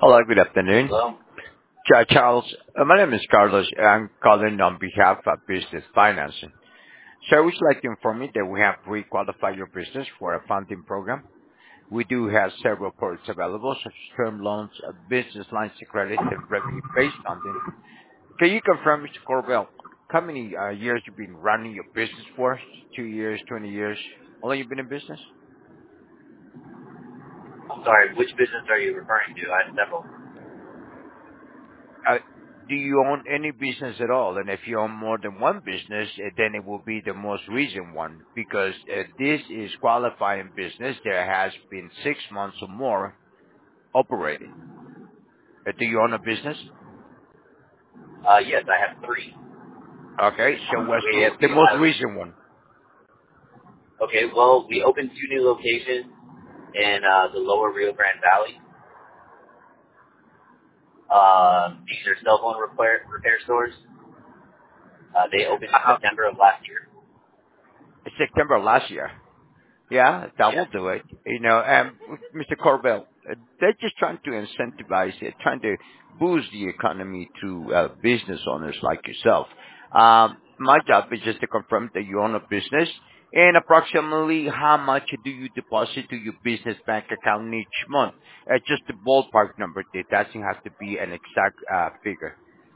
Hello, good afternoon. Hello? Charles, my name is Carlos. I'm calling on behalf of Business Financing. So I would like to inform you that we have pre-qualified your business for a funding program. We do have several products available, such as term loans, business lines of credit, and revenue-based funding. Can you confirm, Mr. Corbell, how many years you've been running your business for? 2 years, 20 years? How long you been in business? I'm sorry, which business are you referring to? I have several. Uh, do you own any business at all? And if you own more than one business, then it will be the most recent one because this is qualifying business that has been 6 months or more operating. Do you own a business? Yes, I have three. Okay, so what's We have, the we most have, recent one? okay, well, we opened two new locations in the lower Rio Grande Valley. These are cell phone repair stores. They opened in Uh, September of last year. September last year. Yeah, that will Yes. do it. Mr. Corbell, they're just trying to incentivize it, trying to boost the economy to business owners like yourself. My job is just to confirm that you own a business and approximately how much do you deposit to your business bank account each month? Just a ballpark number. It doesn't have to be an exact figure.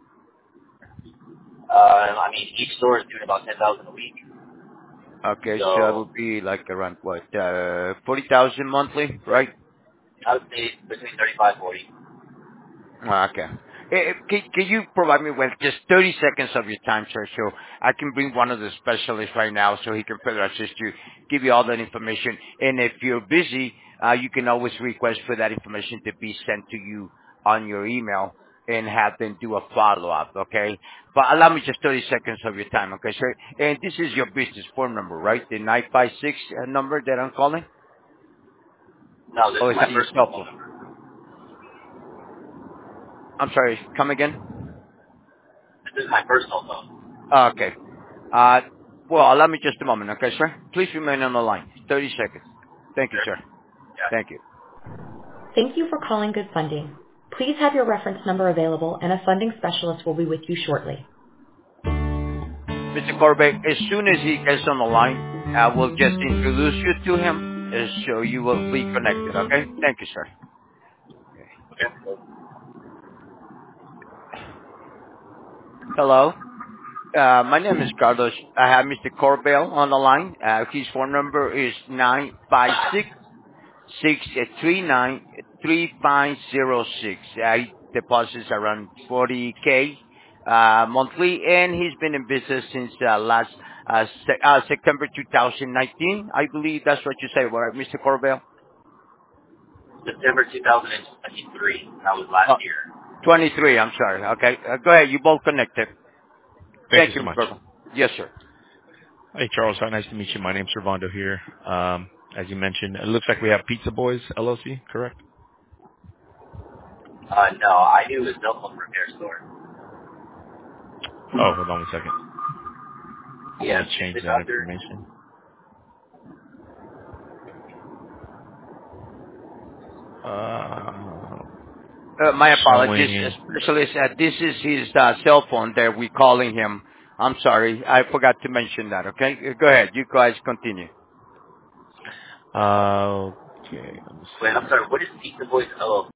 I mean, each store is doing about 10,000 a week. Okay, so it So will be like around what, 40,000 monthly, right? I would say between 35 40. Okay. Can you provide me with just 30 seconds of your time, sir, so I can bring one of the specialists right now so he can further assist you, give you all that information. And if you're busy, you can always request for that information to be sent to you on your email and have them do a follow-up, okay? But allow me just 30 seconds of your time, okay, sir? And this is your business phone number, right? The 956 number that I'm calling? No, this Or is is my that your personal cell phone phone? number. I'm sorry, come again? This is my personal phone. Okay. Uh, well, allow me just a moment, okay, sir? Please remain on the line. 30 seconds. Thank you, Sure. sir. Yeah. Thank you. Thank you for calling Good Funding. Please have your reference number available and a funding specialist will be with you shortly. Mr. Corbett, as soon as he gets on the line, I will just introduce you to him, so you will be connected, okay? Thank you, sir. Okay. Okay. Hello. My name is Carlos. I have Mr. Corbell on the line. His phone number is 956-639-3506. He deposits around 40K monthly, and he's been in business since September 2019. I believe that's what you said, right, Mr. Corbell? September 2023. That was last Uh, year. 23, I'm sorry. Okay. Go ahead. You both connected. Thank you Thank you, so Mr. much. Corbell. Yes, sir. Hey, Charles. Nice to meet you. My name's Servando here. As you mentioned, it looks like we have Pizza Boys LLC, correct? No, I do a cell phone repair store. Oh, hold on one second. Let Yeah, me change the that doctor. information. Uh, My apologies, showing. specialist. This is his cell phone that we're calling him. I'm sorry. I forgot to mention that, okay? Go ahead. You guys continue. Okay, let me Wait, I'm see. sorry. What is Pizza Boys LLC?